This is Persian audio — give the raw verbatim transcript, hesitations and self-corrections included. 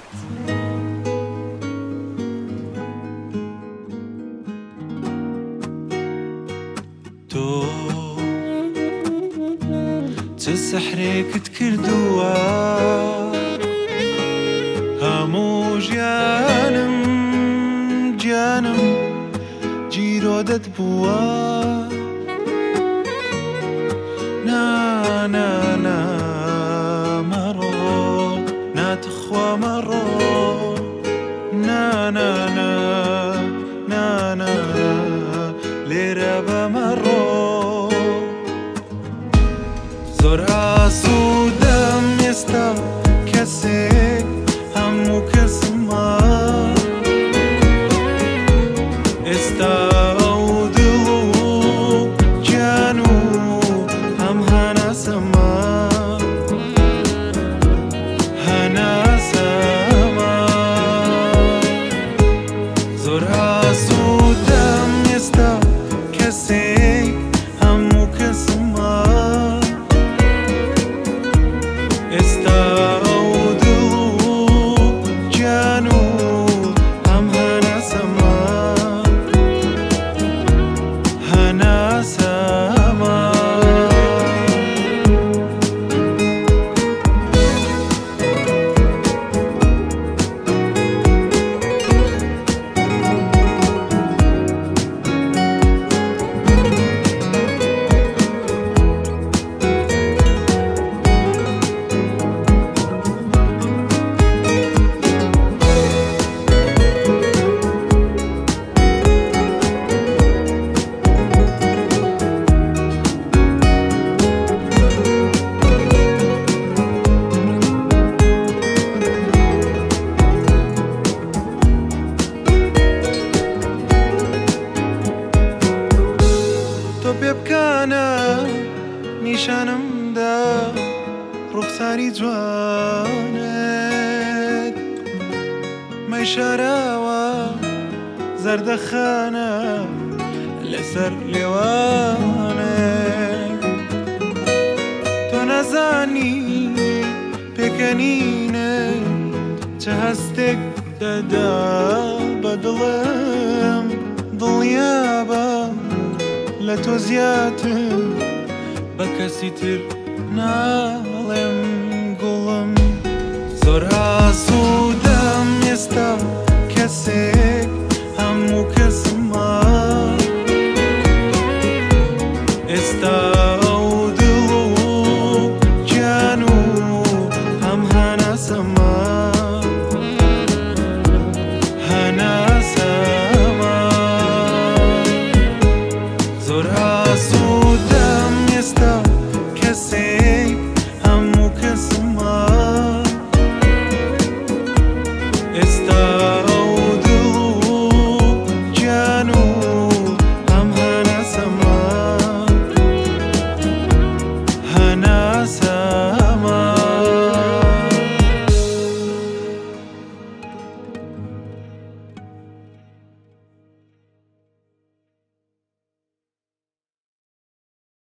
تۆ چ سەحرێکت کردووە هەموو ژیانم گیانم جیرۆدەت بووە نا نا نا مەڕۆ ناتخوا مەڕۆ نا نا نا نا نا لێرە بەمەڕۆ زۆر ئاسوودەم ئێستا کەسێک هەموو کەسمە ئێستا ئەو دڵ و گیان و هەم هەناسەمە هەناسەمە زۆر ئاسوودەم ئێستا کەسێک هەموو کەسمە ئێستا ئەو دڵ و گیان و هەم هەناسەمە هەناسەمە تۆ پێ بکانە نیشانمدا ڕوخساری جوانت مەی شاراوە زەردەخانە لەسەر لێوانت تۆ نەزانی پێکەنینە چه هەستێک دەدا بە دڵم دڵیابە لە تۆ زیاتر بە کەسی تر ناڵێم گوڵم زۆر ئاسوودەم ئێستا کەسێک هەموو کەسمە ئێستا ئەو دڵ و گیان و هەم هەناسەمە هەناسەمە زۆر ئاسوودەم ئێستا کەسێک